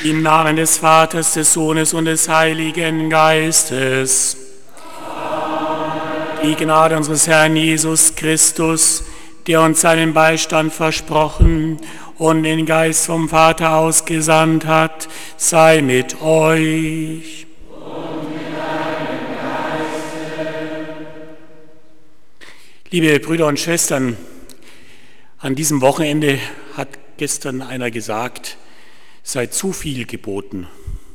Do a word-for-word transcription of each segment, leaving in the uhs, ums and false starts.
Im Namen des Vaters, des Sohnes und des Heiligen Geistes. Amen. Die Gnade unseres Herrn Jesus Christus, der uns seinen Beistand versprochen und den Geist vom Vater ausgesandt hat, sei mit euch. Und mit deinem Geiste. Liebe Brüder und Schwestern, an diesem Wochenende hat gestern einer gesagt, sei zu viel geboten.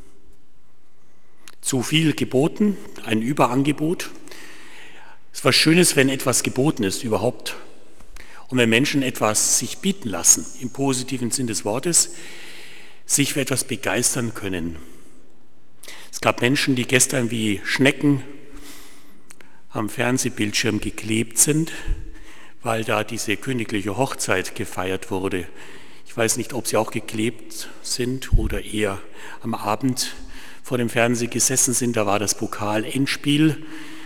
Zu viel geboten, ein Überangebot. Es ist was Schönes, wenn etwas geboten ist überhaupt. Und wenn Menschen etwas sich bieten lassen, im positiven Sinn des Wortes, sich für etwas begeistern können. Es gab Menschen, die gestern wie Schnecken am Fernsehbildschirm geklebt sind, weil da diese königliche Hochzeit gefeiert wurde. Ich weiß nicht, ob sie auch geklebt sind oder eher am Abend vor dem Fernseher gesessen sind. Da war das Pokal-Endspiel.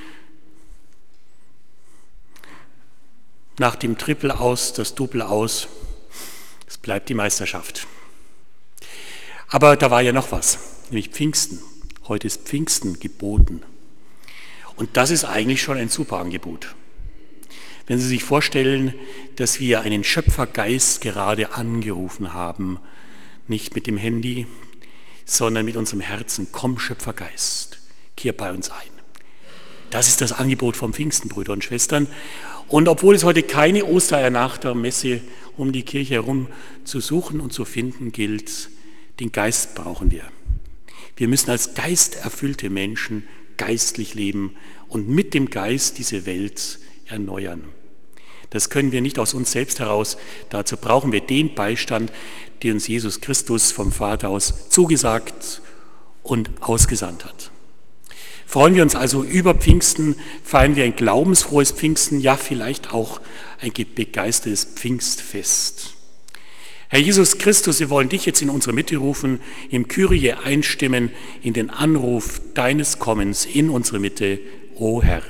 Nach dem Triple aus, das Double aus. Es bleibt die Meisterschaft. Aber da war ja noch was, nämlich Pfingsten. Heute ist Pfingsten geboten. Und das ist eigentlich schon ein super Angebot. Wenn Sie sich vorstellen, dass wir einen Schöpfergeist gerade angerufen haben, nicht mit dem Handy, sondern mit unserem Herzen, komm Schöpfergeist, kehr bei uns ein. Das ist das Angebot vom Pfingsten, Brüder und Schwestern. Und obwohl es heute keine Ostereier nach der Messe um die Kirche herum zu suchen und zu finden gilt, den Geist brauchen wir. Wir müssen als geisterfüllte Menschen geistlich leben und mit dem Geist diese Welt erneuern. Das können wir nicht aus uns selbst heraus. Dazu brauchen wir den Beistand, den uns Jesus Christus vom Vater aus zugesagt und ausgesandt hat. Freuen wir uns also über Pfingsten, feiern wir ein glaubensfrohes Pfingsten, ja vielleicht auch ein begeistertes Pfingstfest. Herr Jesus Christus, wir wollen dich jetzt in unsere Mitte rufen, im Kyrie einstimmen, in den Anruf deines Kommens in unsere Mitte, o Herr.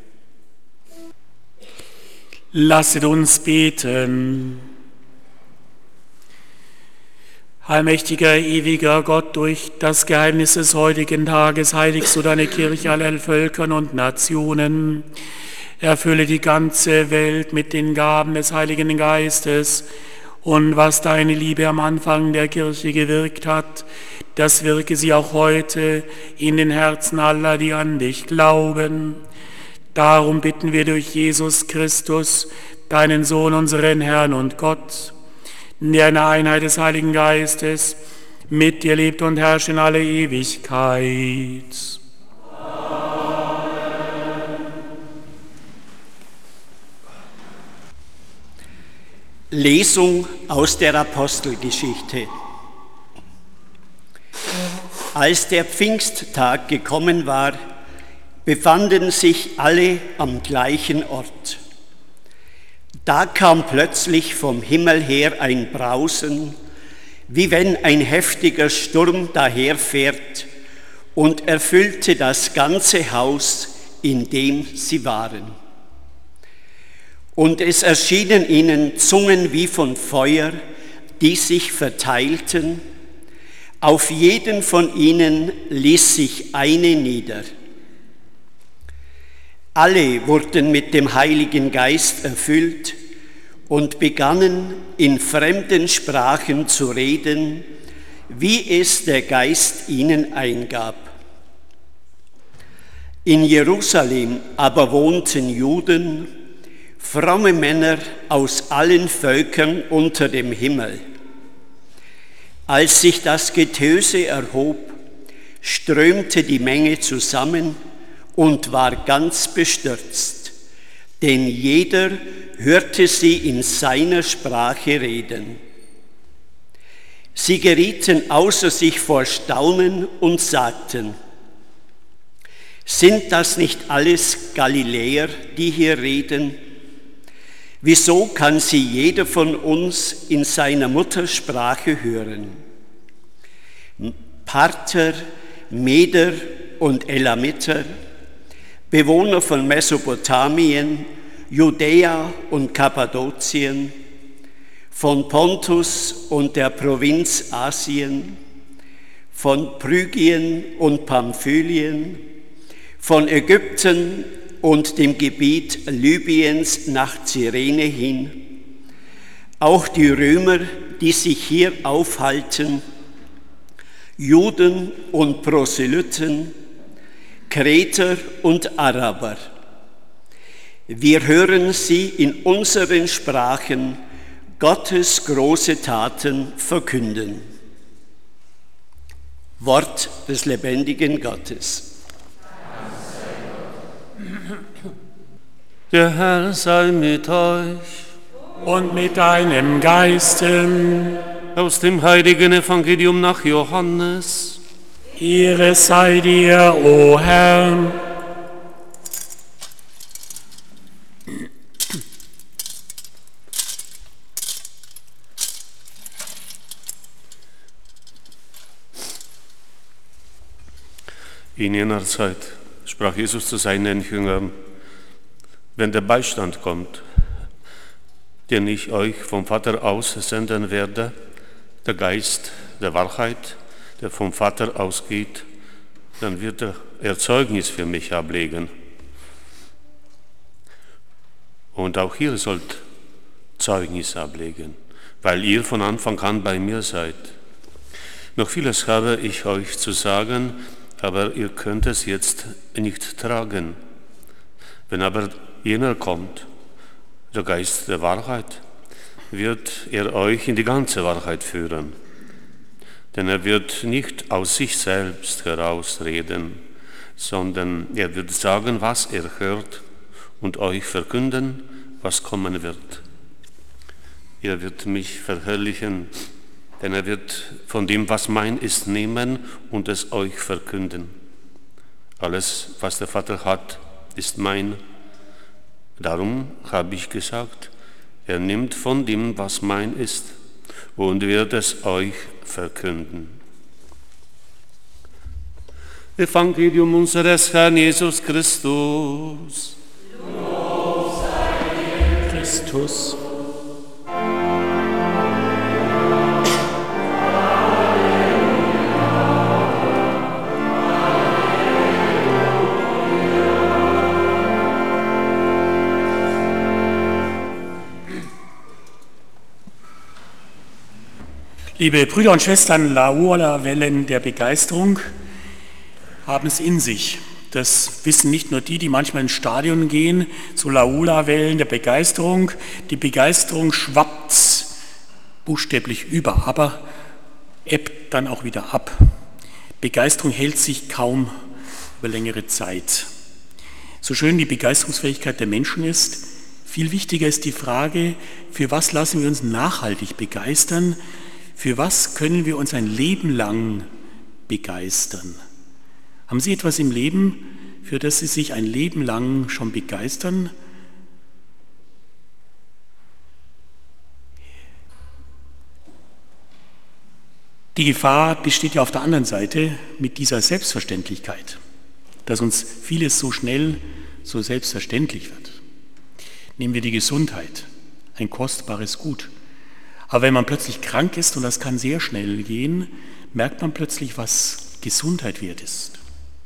Lasset uns beten. Allmächtiger, ewiger Gott, durch das Geheimnis des heutigen Tages heiligst du deine Kirche allen Völkern und Nationen. Erfülle die ganze Welt mit den Gaben des Heiligen Geistes und was deine Liebe am Anfang der Kirche gewirkt hat, das wirke sie auch heute in den Herzen aller, die an dich glauben. Darum bitten wir durch Jesus Christus, deinen Sohn, unseren Herrn und Gott, der in der Einheit des Heiligen Geistes mit dir lebt und herrscht in alle Ewigkeit. Amen. Lesung aus der Apostelgeschichte. Als der Pfingsttag gekommen war, befanden sich alle am gleichen Ort. Da kam plötzlich vom Himmel her ein Brausen, wie wenn ein heftiger Sturm daherfährt, und erfüllte das ganze Haus, in dem sie waren. Und es erschienen ihnen Zungen wie von Feuer, die sich verteilten. Auf jeden von ihnen ließ sich eine nieder. Alle wurden mit dem Heiligen Geist erfüllt und begannen in fremden Sprachen zu reden, wie es der Geist ihnen eingab. In Jerusalem aber wohnten Juden, fromme Männer aus allen Völkern unter dem Himmel. Als sich das Getöse erhob, strömte die Menge zusammen und war ganz bestürzt, denn jeder hörte sie in seiner Sprache reden. Sie gerieten außer sich vor Staunen und sagten: Sind das nicht alles Galiläer, die hier reden? Wieso kann sie jeder von uns in seiner Muttersprache hören? Parther, Meder und Elamiter, Bewohner von Mesopotamien, Judäa und Kappadokien, von Pontus und der Provinz Asien, von Phrygien und Pamphylien, von Ägypten und dem Gebiet Libyens nach Cyrene hin, auch die Römer, die sich hier aufhalten, Juden und Proselyten, Kreter und Araber. Wir hören sie in unseren Sprachen Gottes große Taten verkünden. Wort des lebendigen Gottes. Der Herr sei mit euch und mit deinem Geiste. Aus dem heiligen Evangelium nach Johannes. Ehre sei dir, o Herr. In jener Zeit sprach Jesus zu seinen Jüngern: Wenn der Beistand kommt, den ich euch vom Vater aus senden werde, der Geist der Wahrheit, der vom Vater ausgeht, dann wird er Zeugnis für mich ablegen. Und auch ihr sollt Zeugnis ablegen, weil ihr von Anfang an bei mir seid. Noch vieles habe ich euch zu sagen, aber ihr könnt es jetzt nicht tragen. Wenn aber jener kommt, der Geist der Wahrheit, wird er euch in die ganze Wahrheit führen. Denn er wird nicht aus sich selbst herausreden, sondern er wird sagen, was er hört, und euch verkünden, was kommen wird. Er wird mich verherrlichen, denn er wird von dem, was mein ist, nehmen und es euch verkünden. Alles, was der Vater hat, ist mein. Darum habe ich gesagt, er nimmt von dem, was mein ist, und wird es euch verkünden. Evangelium unseres Herrn Jesus Christus. Lob sei dir, Christus. Liebe Brüder und Schwestern, Laola-Wellen der Begeisterung haben es in sich. Das wissen nicht nur die, die manchmal ins Stadion gehen, so Laola-Wellen der Begeisterung. Die Begeisterung schwappt buchstäblich über, aber ebbt dann auch wieder ab. Begeisterung hält sich kaum über längere Zeit. So schön die Begeisterungsfähigkeit der Menschen ist, viel wichtiger ist die Frage, für was lassen wir uns nachhaltig begeistern? Für was können wir uns ein Leben lang begeistern? Haben Sie etwas im Leben, für das Sie sich ein Leben lang schon begeistern? Die Gefahr besteht ja auf der anderen Seite mit dieser Selbstverständlichkeit, dass uns vieles so schnell, so selbstverständlich wird. Nehmen wir die Gesundheit, ein kostbares Gut. Aber wenn man plötzlich krank ist, und das kann sehr schnell gehen, merkt man plötzlich, was Gesundheit wert ist.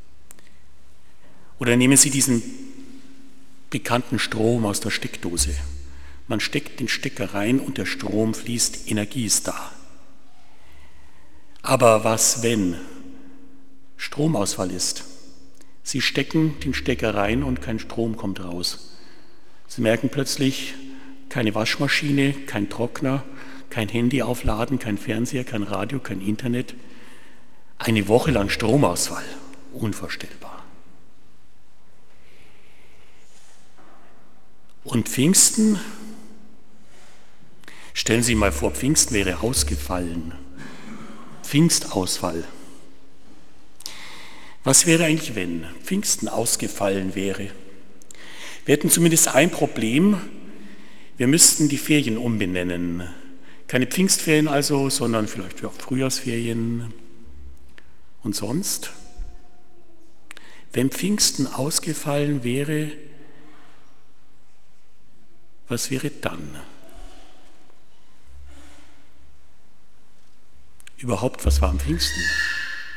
Oder nehmen Sie diesen bekannten Strom aus der Steckdose. Man steckt den Stecker rein und der Strom fließt, Energie ist da. Aber was, wenn Stromausfall ist? Sie stecken den Stecker rein und kein Strom kommt raus. Sie merken plötzlich, keine Waschmaschine, kein Trockner, kein Handy aufladen, kein Fernseher, kein Radio, kein Internet. Eine Woche lang Stromausfall. Unvorstellbar. Und Pfingsten? Stellen Sie mal vor, Pfingsten wäre ausgefallen. Pfingstausfall. Was wäre eigentlich, wenn Pfingsten ausgefallen wäre? Wir hätten zumindest ein Problem. Wir müssten die Ferien umbenennen. Keine Pfingstferien also, sondern vielleicht ja, Frühjahrsferien. Und sonst? Wenn Pfingsten ausgefallen wäre, was wäre dann? Überhaupt, was war am Pfingsten?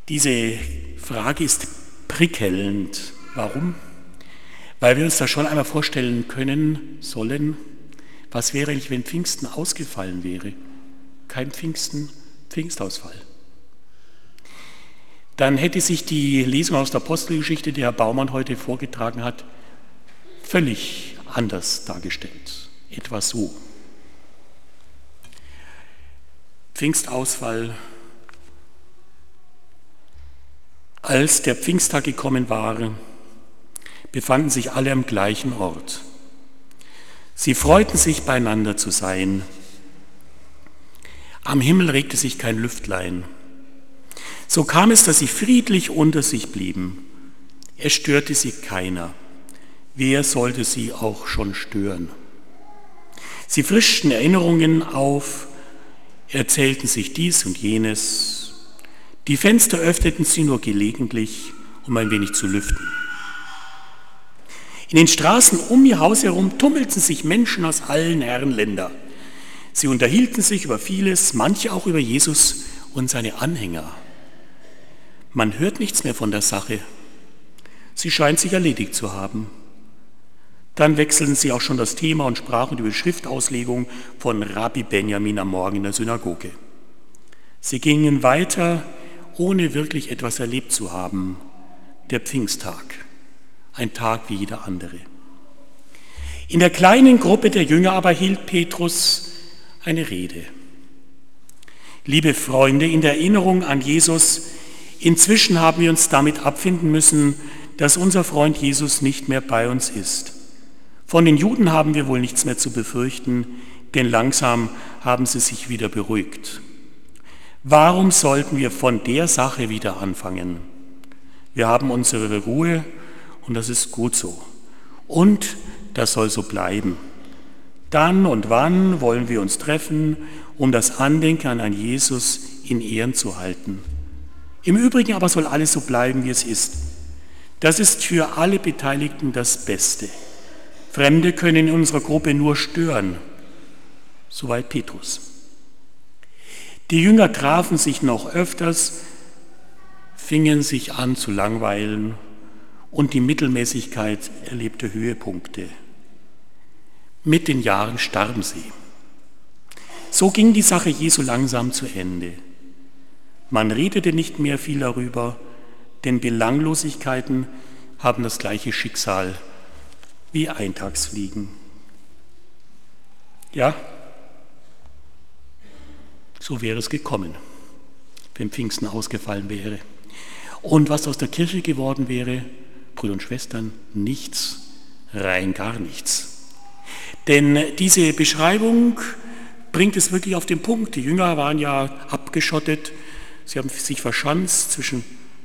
Diese Frage ist prickelnd. Warum? Weil wir uns da schon einmal vorstellen können sollen, was wäre eigentlich, wenn Pfingsten ausgefallen wäre? Kein Pfingsten, Pfingstausfall. Dann hätte sich die Lesung aus der Apostelgeschichte, die Herr Baumann heute vorgetragen hat, völlig anders dargestellt. Etwa so. Pfingstausfall. Als der Pfingsttag gekommen war, befanden sich alle am gleichen Ort. Sie freuten sich, beieinander zu sein. Am Himmel regte sich kein Lüftlein. So kam es, dass sie friedlich unter sich blieben. Es störte sie keiner. Wer sollte sie auch schon stören? Sie frischten Erinnerungen auf, erzählten sich dies und jenes. Die Fenster öffneten sie nur gelegentlich, um ein wenig zu lüften. In den Straßen um ihr Haus herum tummelten sich Menschen aus allen Herrenländern. Sie unterhielten sich über vieles, manche auch über Jesus und seine Anhänger. Man hört nichts mehr von der Sache. Sie scheint sich erledigt zu haben. Dann wechselten sie auch schon das Thema und sprachen über die Schriftauslegung von Rabbi Benjamin am Morgen in der Synagoge. Sie gingen weiter, ohne wirklich etwas erlebt zu haben. Der Pfingsttag, ein Tag wie jeder andere. In der kleinen Gruppe der Jünger aber hielt Petrus eine Rede. Liebe Freunde, in der Erinnerung an Jesus, inzwischen haben wir uns damit abfinden müssen, dass unser Freund Jesus nicht mehr bei uns ist. Von den Juden haben wir wohl nichts mehr zu befürchten, denn langsam haben sie sich wieder beruhigt. Warum sollten wir von der Sache wieder anfangen? Wir haben unsere Ruhe und das ist gut so. Und das soll so bleiben. Dann und wann wollen wir uns treffen, um das Andenken an einen Jesus in Ehren zu halten. Im Übrigen aber soll alles so bleiben, wie es ist. Das ist für alle Beteiligten das Beste. Fremde können in unserer Gruppe nur stören. Soweit Petrus. Die Jünger trafen sich noch öfters, fingen sich an zu langweilen und die Mittelmäßigkeit erlebte Höhepunkte. Mit den Jahren starben sie. So ging die Sache Jesu langsam zu Ende. Man redete nicht mehr viel darüber, denn Belanglosigkeiten haben das gleiche Schicksal wie Eintagsfliegen. Ja, so wäre es gekommen, wenn Pfingsten ausgefallen wäre. Und was aus der Kirche geworden wäre, Brüder und Schwestern, nichts, rein gar nichts. Denn diese Beschreibung bringt es wirklich auf den Punkt. Die Jünger waren ja abgeschottet, sie haben sich verschanzt zwischen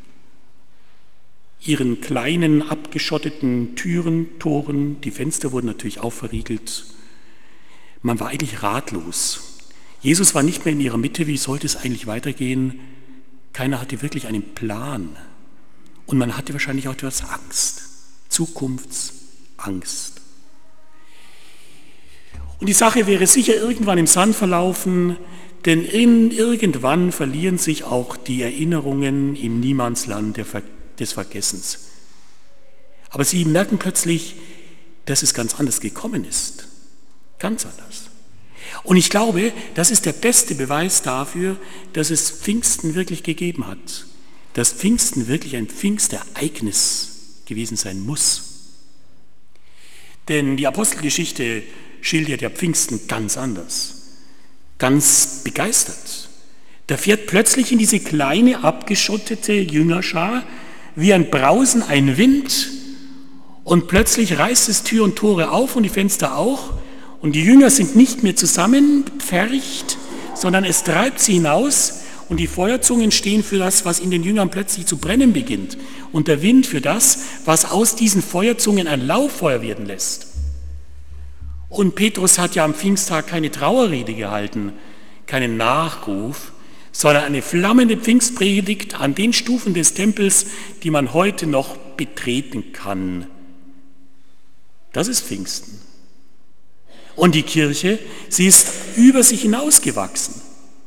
ihren kleinen abgeschotteten Türen, Toren. Die Fenster wurden natürlich auch verriegelt. Man war eigentlich ratlos. Jesus war nicht mehr in ihrer Mitte. Wie sollte es eigentlich weitergehen? Keiner hatte wirklich einen Plan. Und man hatte wahrscheinlich auch etwas Angst. Zukunftsangst. Und die Sache wäre sicher irgendwann im Sand verlaufen, denn in, irgendwann verlieren sich auch die Erinnerungen im Niemandsland der Ver- des Vergessens. Aber sie merken plötzlich, dass es ganz anders gekommen ist. Ganz anders. Und ich glaube, das ist der beste Beweis dafür, dass es Pfingsten wirklich gegeben hat. Dass Pfingsten wirklich ein Pfingstereignis gewesen sein muss. Denn die Apostelgeschichte schildert ja Pfingsten ganz anders. Ganz begeistert. Da fährt plötzlich in diese kleine, abgeschottete Jüngerschar wie ein Brausen ein Wind und plötzlich reißt es Tür und Tore auf und die Fenster auch und die Jünger sind nicht mehr zusammengepfercht, sondern es treibt sie hinaus und die Feuerzungen stehen für das, was in den Jüngern plötzlich zu brennen beginnt und der Wind für das, was aus diesen Feuerzungen ein Lauffeuer werden lässt. Und Petrus hat ja am Pfingsttag keine Trauerrede gehalten, keinen Nachruf, sondern eine flammende Pfingstpredigt an den Stufen des Tempels, die man heute noch betreten kann. Das ist Pfingsten. Und die Kirche, sie ist über sich hinausgewachsen.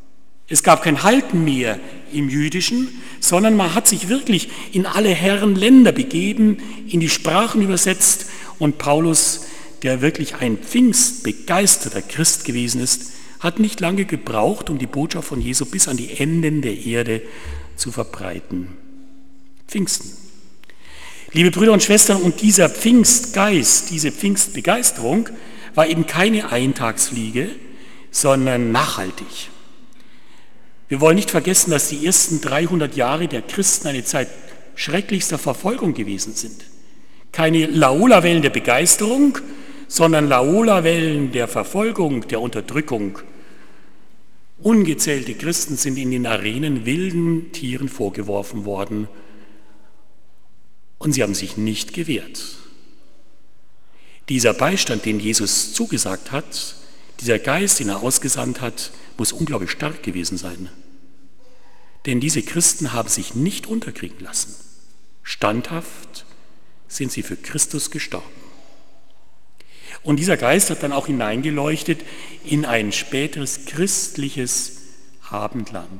Es gab kein Halten mehr im Jüdischen, sondern man hat sich wirklich in alle Herren Länder begeben, in die Sprachen übersetzt und Paulus, der wirklich ein pfingstbegeisterter Christ gewesen ist, hat nicht lange gebraucht, um die Botschaft von Jesu bis an die Enden der Erde zu verbreiten. Pfingsten. Liebe Brüder und Schwestern, und dieser Pfingstgeist, diese Pfingstbegeisterung war eben keine Eintagsfliege, sondern nachhaltig. Wir wollen nicht vergessen, dass die ersten dreihundert Jahre der Christen eine Zeit schrecklichster Verfolgung gewesen sind. Keine Laola-Wellen der Begeisterung, sondern Laola-Wellen der Verfolgung, der Unterdrückung. Ungezählte Christen sind in den Arenen wilden Tieren vorgeworfen worden und sie haben sich nicht gewehrt. Dieser Beistand, den Jesus zugesagt hat, dieser Geist, den er ausgesandt hat, muss unglaublich stark gewesen sein. Denn diese Christen haben sich nicht unterkriegen lassen. Standhaft sind sie für Christus gestorben. Und dieser Geist hat dann auch hineingeleuchtet in ein späteres christliches Abendland.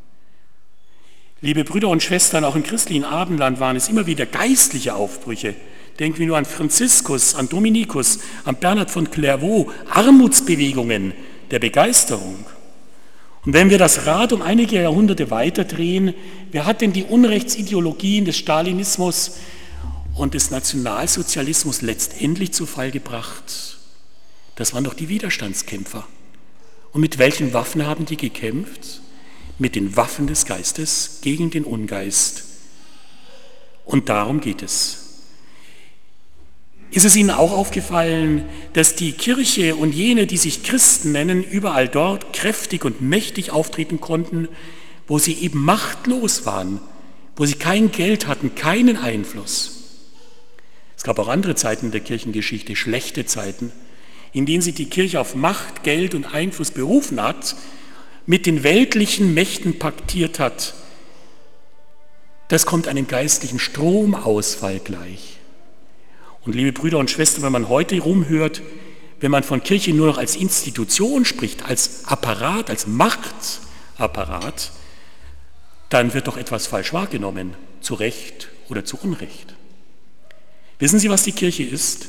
Liebe Brüder und Schwestern, auch im christlichen Abendland waren es immer wieder geistliche Aufbrüche. Denken wir nur an Franziskus, an Dominikus, an Bernhard von Clairvaux, Armutsbewegungen der Begeisterung. Und wenn wir das Rad um einige Jahrhunderte weiterdrehen, wer hat denn die Unrechtsideologien des Stalinismus und des Nationalsozialismus letztendlich zu Fall gebracht? Das waren doch die Widerstandskämpfer. Und mit welchen Waffen haben die gekämpft? Mit den Waffen des Geistes gegen den Ungeist. Und darum geht es. Ist es Ihnen auch aufgefallen, dass die Kirche und jene, die sich Christen nennen, überall dort kräftig und mächtig auftreten konnten, wo sie eben machtlos waren, wo sie kein Geld hatten, keinen Einfluss? Es gab auch andere Zeiten in der Kirchengeschichte, schlechte Zeiten, in denen sich die Kirche auf Macht, Geld und Einfluss berufen hat, mit den weltlichen Mächten paktiert hat. Das kommt einem geistlichen Stromausfall gleich. Und liebe Brüder und Schwestern, wenn man heute rumhört, wenn man von Kirche nur noch als Institution spricht, als Apparat, als Machtapparat, dann wird doch etwas falsch wahrgenommen, zu Recht oder zu Unrecht. Wissen Sie, was die Kirche ist?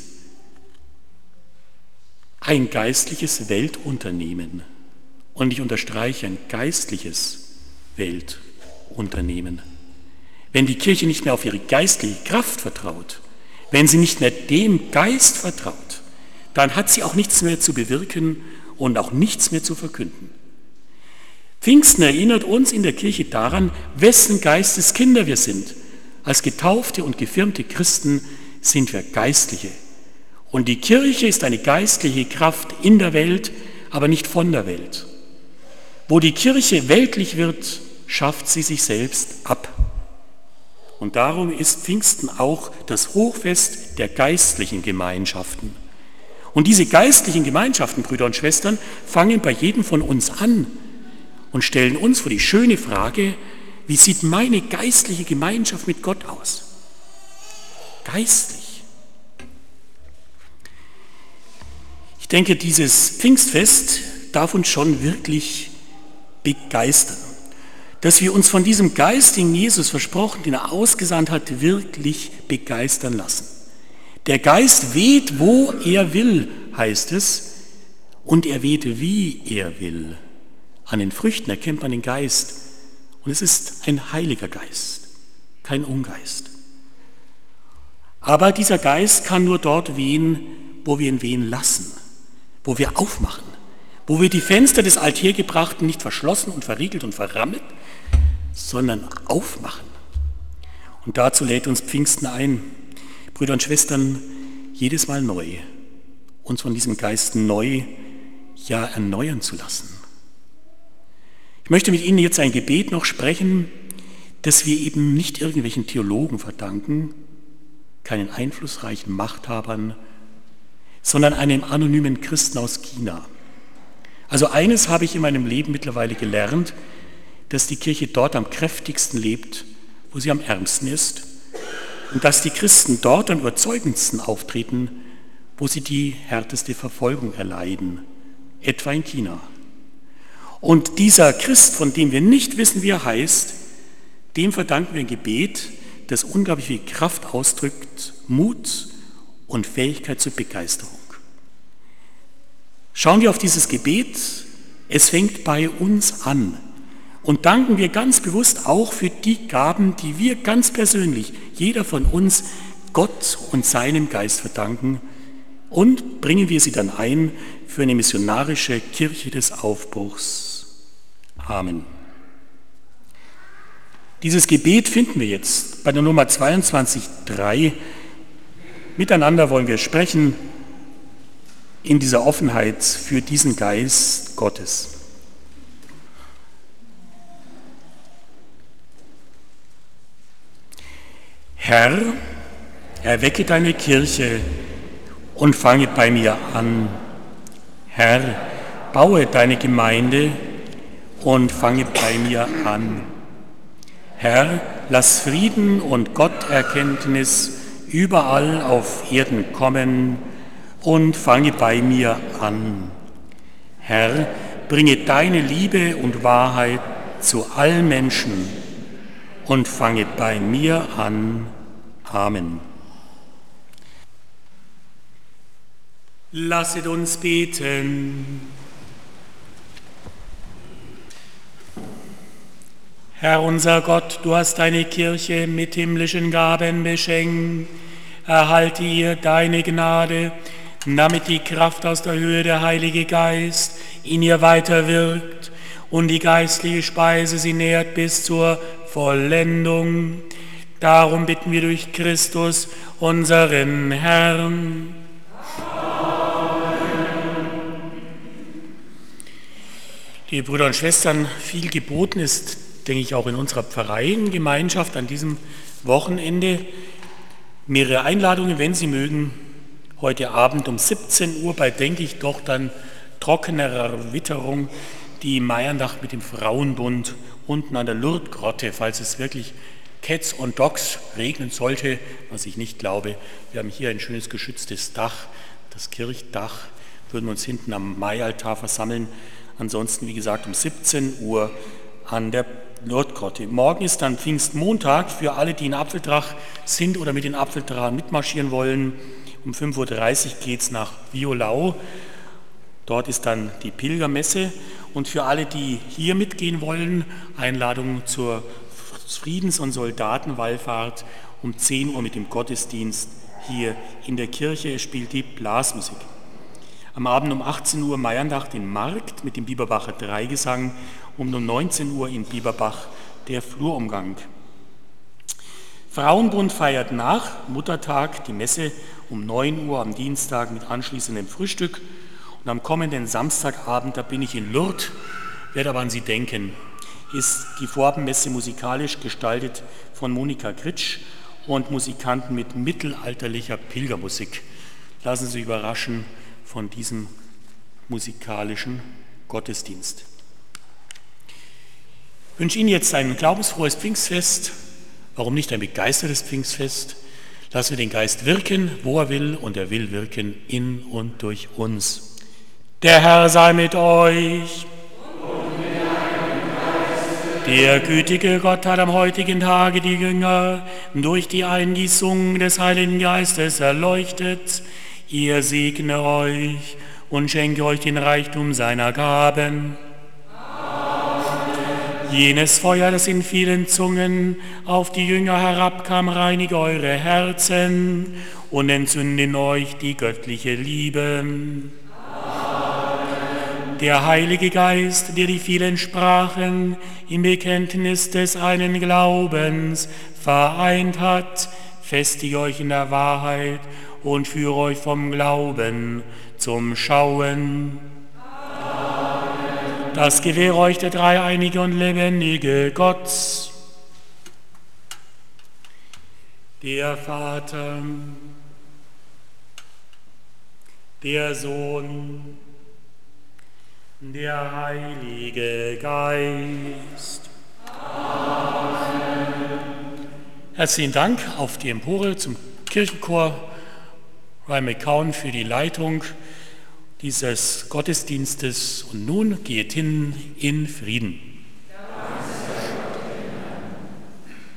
Ein geistliches Weltunternehmen. Und ich unterstreiche, ein geistliches Weltunternehmen. Wenn die Kirche nicht mehr auf ihre geistliche Kraft vertraut, wenn sie nicht mehr dem Geist vertraut, dann hat sie auch nichts mehr zu bewirken und auch nichts mehr zu verkünden. Pfingsten erinnert uns in der Kirche daran, wessen Geistes Kinder wir sind. Als getaufte und gefirmte Christen sind wir Geistliche. Und die Kirche ist eine geistliche Kraft in der Welt, aber nicht von der Welt. Wo die Kirche weltlich wird, schafft sie sich selbst ab. Und darum ist Pfingsten auch das Hochfest der geistlichen Gemeinschaften. Und diese geistlichen Gemeinschaften, Brüder und Schwestern, fangen bei jedem von uns an und stellen uns vor die schöne Frage, wie sieht meine geistliche Gemeinschaft mit Gott aus? Geistlich. Ich denke, dieses Pfingstfest darf uns schon wirklich begeistern, dass wir uns von diesem Geist, den Jesus versprochen, den er ausgesandt hat, wirklich begeistern lassen. Der Geist weht, wo er will, heißt es, und er weht, wie er will. An den Früchten erkennt man den Geist. Und es ist ein heiliger Geist, kein Ungeist. Aber dieser Geist kann nur dort wehen, wo wir ihn wehen lassen, wo wir aufmachen, wo wir die Fenster des Althergebrachten nicht verschlossen und verriegelt und verrammelt, sondern aufmachen. Und dazu lädt uns Pfingsten ein, Brüder und Schwestern, jedes Mal neu, uns von diesem Geist neu, ja erneuern zu lassen. Ich möchte mit Ihnen jetzt ein Gebet noch sprechen, das wir eben nicht irgendwelchen Theologen verdanken, keinen einflussreichen Machthabern, sondern einem anonymen Christen aus China. Also eines habe ich in meinem Leben mittlerweile gelernt, dass die Kirche dort am kräftigsten lebt, wo sie am ärmsten ist, und dass die Christen dort am überzeugendsten auftreten, wo sie die härteste Verfolgung erleiden, etwa in China. Und dieser Christ, von dem wir nicht wissen, wie er heißt, dem verdanken wir ein Gebet, das unglaublich viel Kraft ausdrückt, Mut und Fähigkeit zur Begeisterung. Schauen wir auf dieses Gebet, es fängt bei uns an. Und danken wir ganz bewusst auch für die Gaben, die wir ganz persönlich, jeder von uns, Gott und seinem Geist verdanken, und bringen wir sie dann ein für eine missionarische Kirche des Aufbruchs. Amen. Dieses Gebet finden wir jetzt bei der Nummer zweiundzwanzig Punkt drei. Miteinander wollen wir sprechen in dieser Offenheit für diesen Geist Gottes. Herr, erwecke deine Kirche und fange bei mir an. Herr, baue deine Gemeinde und fange bei mir an. Herr, lass Frieden und Gotterkenntnis überall auf Erden kommen und fange bei mir an. Herr, bringe deine Liebe und Wahrheit zu allen Menschen und fange bei mir an. Amen. Lasset uns beten. Herr unser Gott, du hast deine Kirche mit himmlischen Gaben beschenkt. Erhalte ihr deine Gnade, damit die Kraft aus der Höhe, der Heilige Geist, in ihr weiterwirkt und die geistliche Speise sie nährt bis zur Vollendung. Darum bitten wir durch Christus, unseren Herrn. Liebe Brüder und Schwestern, viel geboten ist, denke ich, auch in unserer Pfarreiengemeinschaft an diesem Wochenende. Mehrere Einladungen, wenn Sie mögen, heute Abend um siebzehn Uhr bei, denke ich, doch dann trockenerer Witterung, die Maiernach mit dem Frauenbund unten an der Lourdesgrotte, falls es wirklich Cats und Dogs regnen sollte, was ich nicht glaube. Wir haben hier ein schönes geschütztes Dach, das Kirchdach, würden wir uns hinten am Maialtar versammeln. Ansonsten, wie gesagt, um siebzehn Uhr an der Lourdesgrotte. Morgen ist dann Pfingstmontag für alle, die in Apfeldrach sind oder mit den Apfeldrachen mitmarschieren wollen. Um fünf Uhr dreißig geht es nach Violau. Dort ist dann die Pilgermesse. Und für alle, die hier mitgehen wollen, Einladung zur Friedens- und Soldatenwallfahrt um zehn Uhr mit dem Gottesdienst hier in der Kirche. Es spielt die Blasmusik. Am Abend um achtzehn Uhr Maiernach den Markt mit dem Bieberbacher Dreigesang, um um neunzehn Uhr in Bieberbach der Flurumgang. Frauenbund feiert nach Muttertag die Messe um neun Uhr am Dienstag mit anschließendem Frühstück. Und am kommenden Samstagabend, da bin ich in Lourdes, werde aber an Sie denken, ist die Vorabendmesse musikalisch gestaltet von Monika Gritsch und Musikanten mit mittelalterlicher Pilgermusik. Lassen Sie sich überraschen von diesem musikalischen Gottesdienst. Ich wünsche Ihnen jetzt ein glaubensfrohes Pfingstfest. Warum nicht ein begeistertes Pfingstfest? Lassen wir den Geist wirken, wo er will, und er will wirken in und durch uns. Der Herr sei mit euch. Und mit deinem Geiste. Der gütige Gott hat am heutigen Tage die Jünger durch die Eingießung des Heiligen Geistes erleuchtet. Ihr segne euch und schenke euch den Reichtum seiner Gaben. Amen. Jenes Feuer, das in vielen Zungen auf die Jünger herabkam, reinige eure Herzen und entzünde in euch die göttliche Liebe. Amen. Der Heilige Geist, der die vielen Sprachen im Bekenntnis des einen Glaubens vereint hat, festige euch in der Wahrheit und führe euch vom Glauben zum Schauen. Amen. Das gewähre euch der dreieinige und lebendige Gott, der Vater, der Sohn, der Heilige Geist. Amen. Herzlichen Dank auf die Empore zum Kirchenchor. Ryan McCown für die Leitung. dieses Gottesdienstes. Und nun geht hin in Frieden.